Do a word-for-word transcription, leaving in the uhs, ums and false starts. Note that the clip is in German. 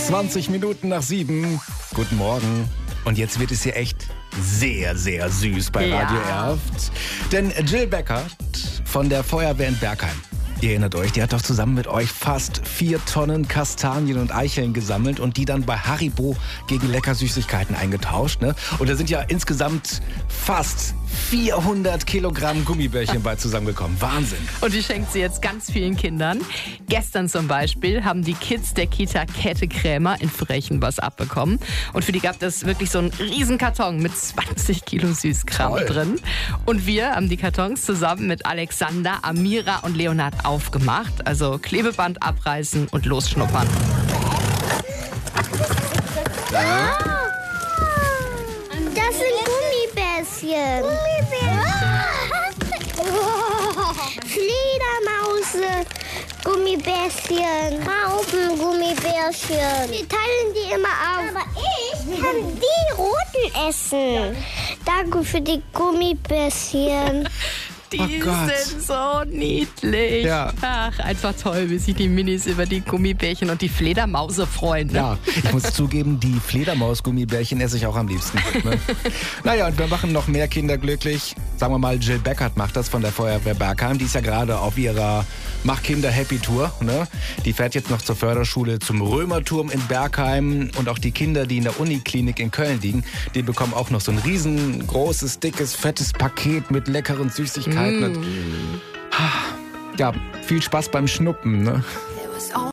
zwanzig Minuten nach sieben. Guten Morgen. Und jetzt wird es hier echt sehr, sehr süß bei Ja. Radio Erft. Denn Jill Beckert von der Feuerwehr in Bergheim, ihr erinnert euch, die hat doch zusammen mit euch fast vier Tonnen Kastanien und Eicheln gesammelt und die dann bei Haribo gegen lecker Süßigkeiten eingetauscht. Ne? Und da sind ja insgesamt fast vierhundert Kilogramm Gummibärchen bei zusammengekommen. Wahnsinn. Und die schenkt sie jetzt ganz vielen Kindern. Gestern zum Beispiel haben die Kids der Kita Käthe Krämer in Frechen was abbekommen. Und für die gab es wirklich so einen riesen Karton mit zwanzig Kilo Süßkram Toll. drin. Und wir haben die Kartons zusammen mit Alexander, Amira und Leonard aufgemacht. Also Klebeband abreißen und losschnuppern. Das sind Gummibärchen. Fledermause, Gummibärchen, Raupen, Gummibärchen. Wir teilen die immer auf. Aber ich kann die roten essen. Danke für die Gummibärchen. Die Oh Gott. sind so niedlich. Ja. Ach, einfach toll, wie sich die Minis über die Gummibärchen und die Fledermause freuen. Ne? Ja, ich muss zugeben, die Fledermaus-Gummibärchen esse ich auch am liebsten. Ne? Naja, und wir machen noch mehr Kinder glücklich. Sagen wir mal, Jill Beckert macht das von der Feuerwehr Bergheim. Die ist ja gerade auf ihrer Mach Kinder Happy Tour. Ne? Die fährt jetzt noch zur Förderschule zum Römerturm in Bergheim. Und auch die Kinder, die in der Uniklinik in Köln liegen, die bekommen auch noch so ein riesengroßes, dickes, fettes Paket mit leckeren Süßigkeiten. Und, ja, viel Spaß beim Schnuppen. Ne?